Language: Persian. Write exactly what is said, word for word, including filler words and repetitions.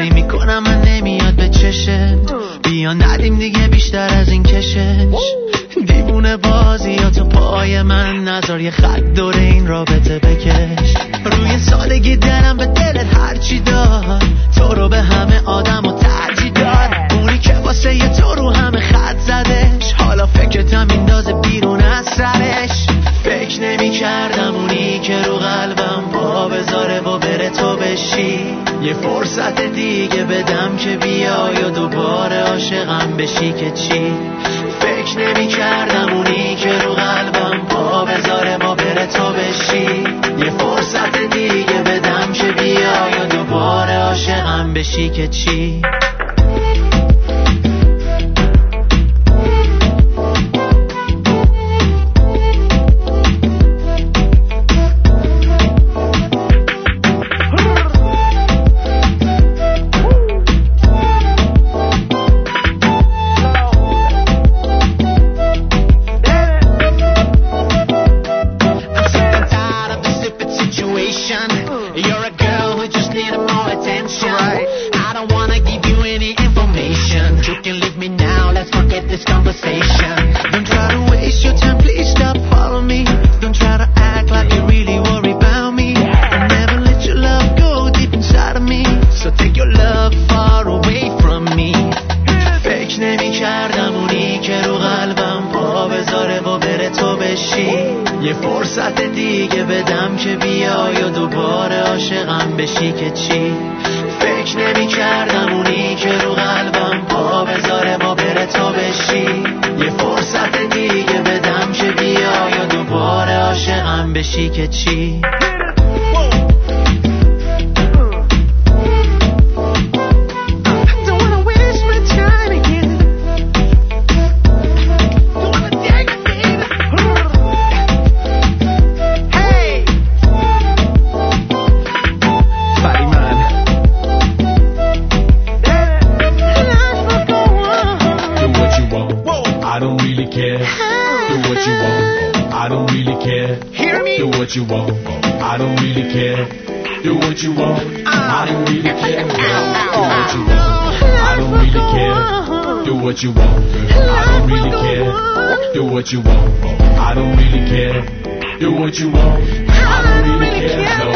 کاری میکنم من نمیاد به چشه. بیا ندیم دیگه بیشتر از این کشش. دیوونه بازی یا تو پای من نذار یه خط دور این رابطه بکش. روی سادگی دلم به دلت هرچی داد، تو رو به همه آدم و ترجیح داد. اونی که واسه یه تو رو همه خط زدش، حالا فکرتم میندازه بیرون از سرش. فکر نمی کردم اونی که رو قلبم پا بذاره و بره تو بشی. یه فرصت دیگه بدم که بیای و دوباره عاشقم بشی که چی. فکر نمی کردم اونی که رو قلبم پا بذاره و بره تو بشی. یه فرصت دیگه بدم که بیای و دوباره عاشقم بشی که چی. یه فرصت دیگه بدم که بیای و دوباره عاشقم بشی که چی. فکر نمی کردم اونی که رو قلبم پا بذاره و بره تو بشی. یه فرصت دیگه بدم که بیای و دوباره عاشقم بشی که چی. You want, I don't really care. Do what you want, I don't really care. Do what you want, I don't really care. Do what you want, I don't really care. Do what you want, I don't really care. Do what you want, I don't really care. No.